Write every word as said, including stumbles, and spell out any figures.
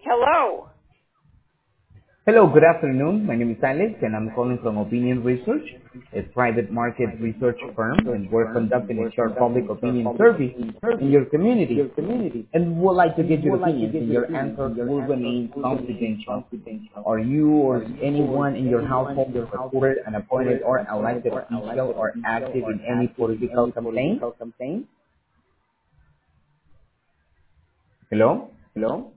Hello. Hello, good afternoon. My name is Alex, and I'm calling from Opinion Research, a private market research firm, and we're conducting a short public opinion survey in your community. And we'd like to get your opinions, and your answers will remain confidential. Are you or anyone in your household considered an appointed or elected official or active in any political campaign? Hello?